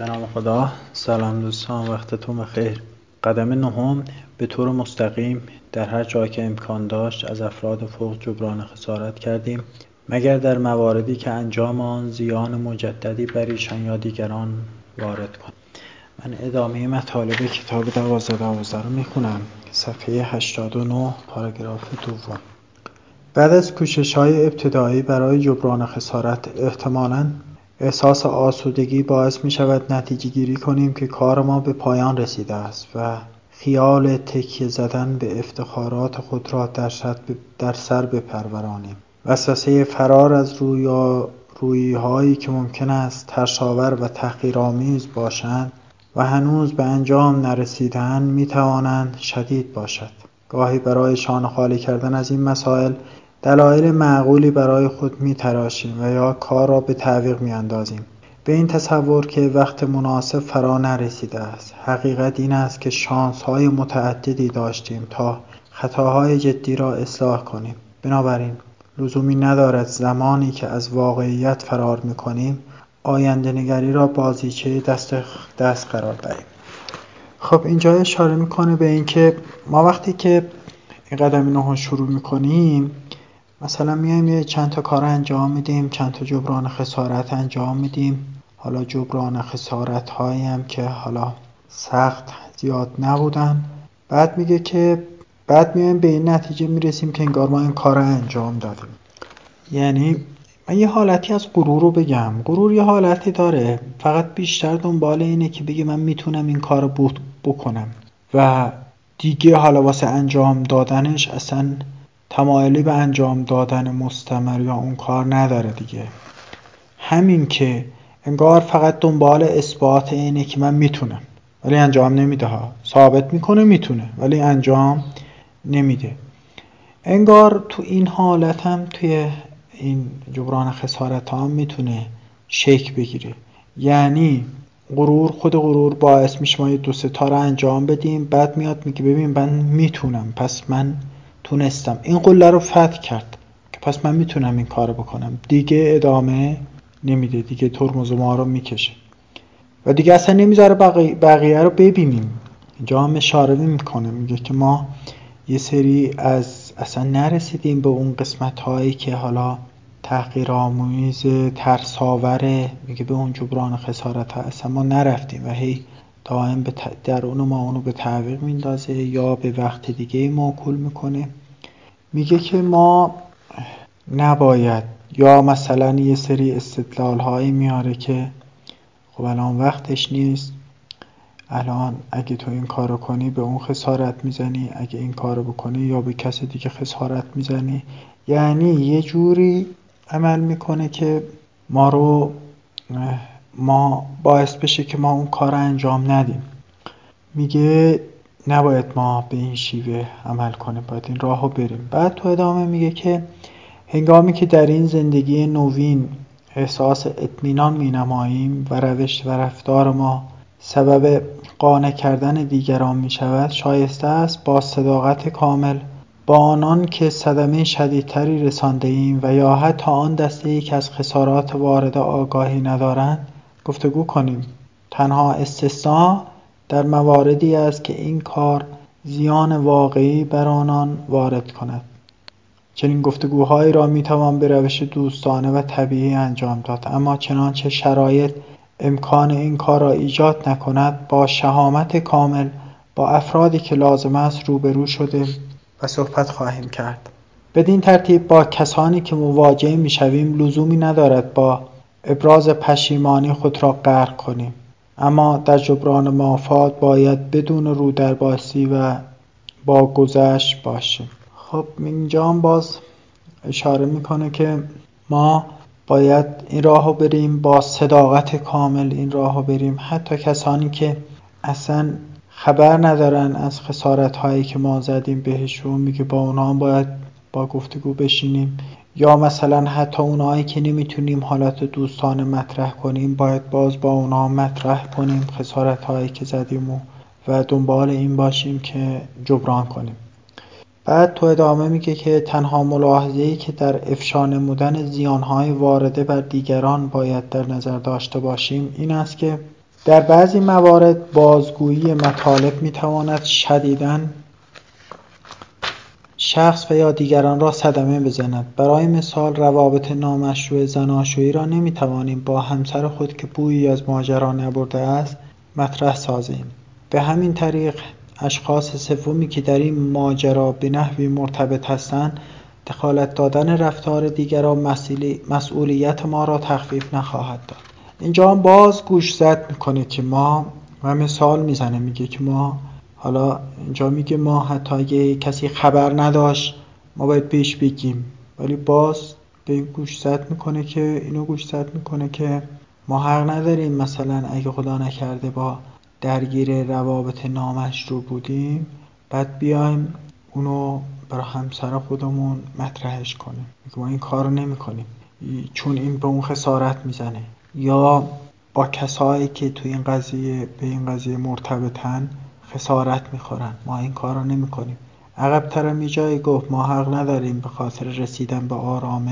به نام خدا. سلام دوستان، وقتتون بخیر. قدم نهم، به طور مستقیم در هر جا که امکان داشت از افراد فوق جبران خسارت کردیم، مگر در مواردی که انجام آن زیان مجددی بر ایشان یا دیگران وارد کند. من ادامه مطالب کتاب 12 رو میخونم. صفحه 89 پاراگراف دوم. بعد از کوشش‌های ابتدایی برای جبران خسارت، احتمالاً احساس آسودگی باعث می شود نتیجه گیری کنیم که کار ما به پایان رسیده است و خیال تکیه زدن به افتخارات خود را در سر بپرورانیم. وسوسه فرار از رویی‌هایی که ممکن است ترس‌آور و تحقیرآمیز باشند و هنوز به انجام نرسیده‌اند می توانند شدید باشد. گاهی برای شانه خالی کردن از این مسائل دلایل معقولی برای خود می‌تراشیم و یا کار را به تعویق می‌اندازیم، به این تصور که وقت مناسب فرا نرسیده است. حقیقت این است که شانس‌های متعددی داشتیم تا خطاهای جدی را اصلاح کنیم. بنابراین لزومی ندارد زمانی که از واقعیت فرار می‌کنیم آینده‌نگری را بازیچه دست قرار دهیم. خب اینجا اشاره می‌کنه به این که ما وقتی که این قدم نهم شروع می‌کنیم، مثلا میایم چند تا کار انجام میدیم، چند تا جبران خسارت انجام میدیم. حالا جبران خسارت هایی هم که حالا سخت زیاد نبودن. بعد میگه که بعد میایم به این نتیجه میرسیم که انگار ما این کار رو انجام دادیم. یعنی من یه حالتی از غرور رو بگم. غرور یه حالتی داره، فقط بیشتر دنبال اینه که بگه من میتونم این کار رو بکنم و دیگه حالا واسه انجام دادنش اصلا تمایلی به انجام دادن مستمر یا اون کار نداره دیگه. همین که انگار فقط دنبال اثبات اینه که من میتونم، ولی انجام نمیده ها. ثابت میکنه میتونه ولی انجام نمیده. انگار تو این حالت هم توی این جبران خسارت ها هم میتونه شکل بگیره. یعنی خود غرور باعث میشه ما یه 2-3 تا رو انجام بدیم، بعد میاد میگه ببین من میتونم، پس من تونستم، این قله رو فتح کرد که پس من میتونم این کارو بکنم. دیگه ادامه نمیده، دیگه ترمز ما رو میکشه و دیگه اصلا نمیذاره بقیه رو ببینیم. اینجا هم اشاره میکنه، میگه که ما یه سری از اصلا نرسیدیم به اون قسمت هایی که حالا تحقیرآمیز ترساوره، میگه به اون جبران خسارت ها اصلا ما نرفتیم و هی دائم به درون ما اونو به تعویق میندازه یا به وقت دیگه موکول میکنه. میگه که ما نباید، یا مثلا یه سری استدلال هایی میاره که خب الان وقتش نیست، الان اگه تو این کارو کنی به اون خسارت میزنی، اگه این کارو بکنی یا به کسی دیگه خسارت میزنی. یعنی یه جوری عمل میکنه که ما باعث بشه که ما اون کار انجام ندیم. میگه نباید ما به این شیوه عمل کنیم، باید این راهو بریم. بعد تو ادامه میگه که هنگامی که در این زندگی نوین احساس اطمینان مینماییم و روش و رفتار ما سبب قانع کردن دیگران میشود، شایسته است با صداقت کامل با آنان که صدمه شدیدتری رسانده ایم و یا حتی آن دسته‌ای که از خسارات وارده آگاهی ندارند گفتگو کنیم. تنها استثناء در مواردی است که این کار زیان واقعی بر آنان وارد کند. چنین گفتگوهایی را میتوان به روش دوستانه و طبیعی انجام داد، اما چنانچه شرایط امکان این کار را ایجاد نکند با شهامت کامل با افرادی که لازم است روبرو شده و صحبت خواهیم کرد. بدین ترتیب با کسانی که مواجه میشویم لزومی ندارد با ابراز پشیمانی خود را غرق کنیم، اما در جبران مافات باید بدون رودرباسی و با گذشت باشیم. خب اینجا هم باز اشاره میکنه که ما باید این راهو بریم، با صداقت کامل این راهو بریم. حتی کسانی که اصلا خبر ندارن از خسارت هایی که ما زدیم بهشون، میگه با اونا هم باید با گفتگو بشینیم. یا مثلا حتی اونایی که نمیتونیم حالت دوستانه مطرح کنیم، باید باز با اونا مطرح کنیم خسارت هایی که زدیم و دنبال این باشیم که جبران کنیم. بعد تو ادامه میگه که تنها ملاحظه‌ای که در افشا نمودن زیانهای وارده بر دیگران باید در نظر داشته باشیم این است که در بعضی موارد بازگویی مطالب میتواند شدیداً شخص و یا دیگران را صدمه بزند. برای مثال روابط نامشروع زناشویی را نمیتوانیم با همسر خود که بویی از ماجرا نبرده است مطرح سازیم. به همین طریق اشخاص سومی که در این ماجرا به نحوی مرتبط هستند دخالت دادن رفتار دیگران مسئولیت ما را تخفیف نخواهد داد. اینجا هم باز گوش زد میکنه که ما و مثال میزنه، میگه که ما، حالا اینجا میگه ما حتی اگه کسی خبر نداشت ما باید بهش بگیم، ولی باز به این گوش زد میکنه که ما حق نداریم مثلا اگه خدا نکرده با درگیر روابط نامشروع بودیم بعد بیایم اونو برای همسر خودمون مطرحش کنیم. ما این کارو نمی‌کنیم چون این به اون خسارت میزنه، یا با کسایی که تو این قضیه به این قضیه مرتبطن خسارت میخورن. ما این کارو نمی‌کنیم. عقب‌تر می جای گفت ما حق نداریم به خاطر رسیدن به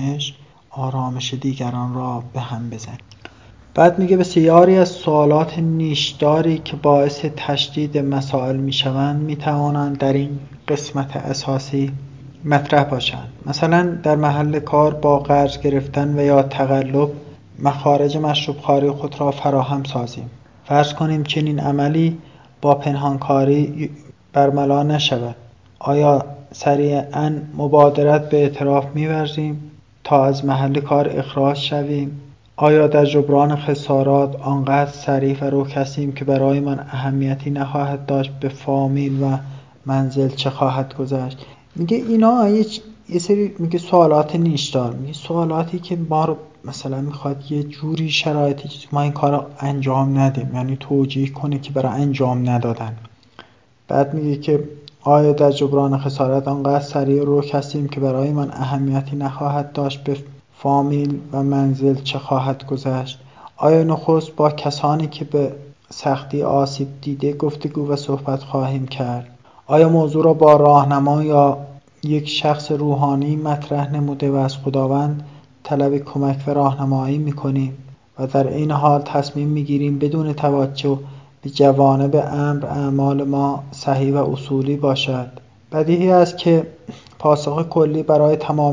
آرامش دیگران را به هم بزنیم. بعد میگه بسیاری از سوالات نیشداری که باعث تشدید مسائل میشوند میتوانند در این قسمت اساسی مطرح باشند. مثلا در محل کار با قرض گرفتن و یا تقلب مخارج مشروب خواری خود را فراهم سازیم. فرض کنیم چنین عملی با پنهانکاری برملا نشود. آیا سریعاً مبادرت به اعتراف می‌ورزیم تا از محل کار اخراج شویم؟ آیا در جبران خسارات آنقدر صریح و روک هستیم که برای من اهمیتی نخواهد داشت به فامیل و منزل چه خواهد گذشت؟ میگه اینا یه سری میگه سوالات نیشدار، میگه سوالاتی که ما رو مثلا میخواد یه جوری شرایطی که ما این کار رو انجام ندیم، یعنی توجیه کنه که برای انجام ندادن. بعد میگه که آیا در جبران خسارات آنقدر صریح و روک هستیم که برای من اهمیتی نخواهد داشت به فامیل و منزل چه خواهد گذشت؟ آیا نخست با کسانی که به سختی آسیب دیده گفتگو و صحبت خواهیم کرد؟ آیا موضوع را با راهنما یا یک شخص روحانی مطرح نموده و از خداوند طلب کمک و راهنمایی می‌کنیم و در این حال تصمیم می‌گیریم بدون توجه به جوانب امر اعمال ما صحیح و اصولی باشد؟ بدیهی است که پاسخ کلی برای تمام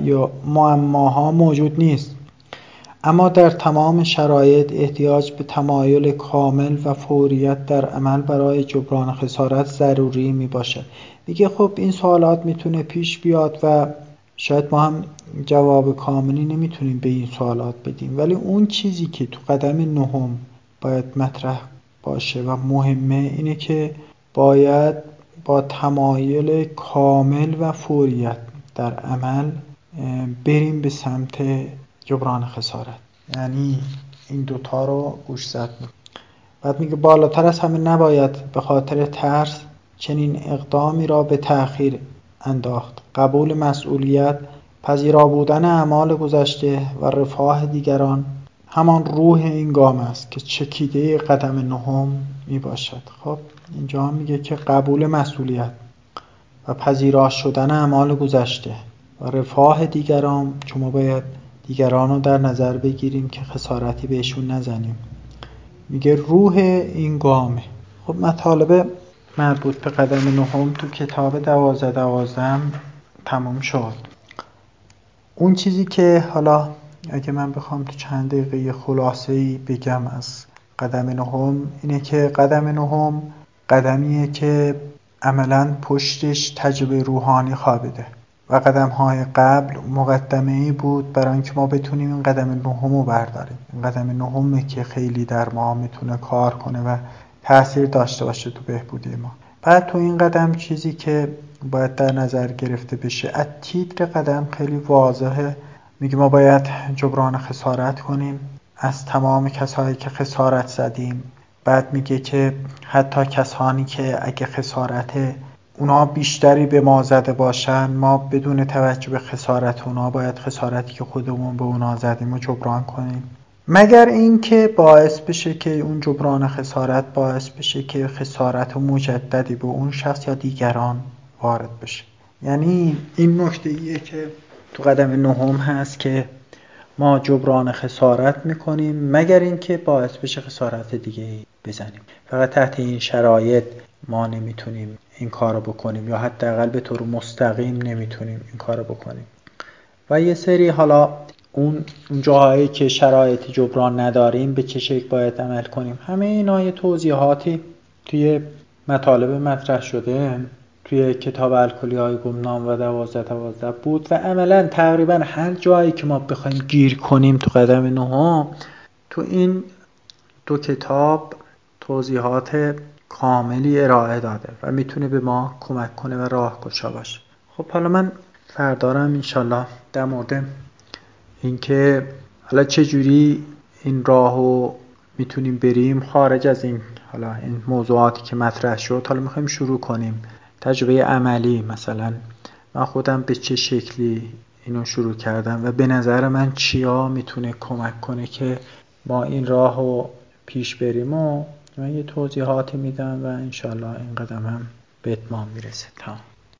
معماها موجود نیست، اما در تمام شرایط احتیاج به تمایل کامل و فوریت در عمل برای جبران خسارت ضروری می باشد. میگه خب این سوالات میتونه پیش بیاد و شاید ما هم جواب کاملی نمیتونیم به این سوالات بدیم، ولی اون چیزی که تو قدم نهم باید مطرح باشه و مهمه اینه که باید با تمایل کامل و فوریت در عمل بریم به سمت جبران خسارت. یعنی این دوتا رو گوش زد. بعد میگه بالاتر از همه نباید به خاطر ترس چنین اقدامی را به تأخیر انداخت. قبول مسئولیت، پذیرا بودن اعمال گذشته و رفاه دیگران همان روح این گام است که چکیده قدم نهم می باشد. خب اینجا میگه که قبول مسئولیت و پذیرا شدن اعمال گذشته و رفاه دیگران، شما باید دیگران رو در نظر بگیریم که خسارتی بهشون نزنیم. میگه روح این گامه. خب مطالب مربوط به قدم نهم تو کتاب 12 تموم شد. اون چیزی که حالا اگه من بخوام تو چند دقیقه خلاصه‌ای بگم از قدم نهم اینه که قدم نهم قدمیه که عملاً پشتش تجربه روحانی خوابیده و قدم‌های قبل مقدمه‌ای بود برای اینکه ما بتونیم این قدم نهم رو برداریم. این قدم نهمه که خیلی در ما میتونه کار کنه و تأثیر داشته باشه تو بهبودی ما. بعد تو این قدم چیزی که باید در نظر گرفته بشه، از تیتر قدم خیلی واضحه، میگه ما باید جبران خسارت کنیم از تمام کسایی که خسارت زدیم. بعد میگه که حتی کسانی که اگه خسارت اونا بیشتری به ما زده باشن، ما بدون توجه به خسارت اونا باید خسارتی که خودمون به اونا زدیم رو جبران کنیم، مگر اینکه باعث بشه که اون جبران خسارت باعث بشه که خسارت مجددی به اون شخص یا دیگران وارد بشه. یعنی این نکته ایه که تو قدم نهم هست که ما جبران خسارت میکنیم مگر اینکه باعث بشه خسارت دیگه بزنیم. فقط تحت این شرایط ما نمیتونیم این کارو بکنیم، یا حداقل به طور مستقیم نمیتونیم این کارو بکنیم. و یه سری حالا اون جاهایی که شرایط جبران نداریم به چه شکل باید عمل کنیم، همه اینا یه توضیحاتی توی مطالب مطرح شده توی کتاب الکلی‌های گمنام و 12 بود و عملا تقریبا هر جایی که ما بخوایم گیر کنیم تو قدم 9 تو این دو کتاب توضیحات کاملی ارائه داده و میتونه به ما کمک کنه و راهگشا باشه. خب حالا من فردارم انشالله در مورد اینکه حالا چجوری این راهو میتونیم بریم خارج از این حالا این موضوعاتی که مطرح شد، حالا میخوایم شروع کنیم تجربه عملی. مثلا من خودم به چه شکلی اینو شروع کردم و به نظر من چیا میتونه کمک کنه که ما این راهو پیش بریم و من یه توضیحاتی میدم و انشالله این قدم هم به اتمام میرسه.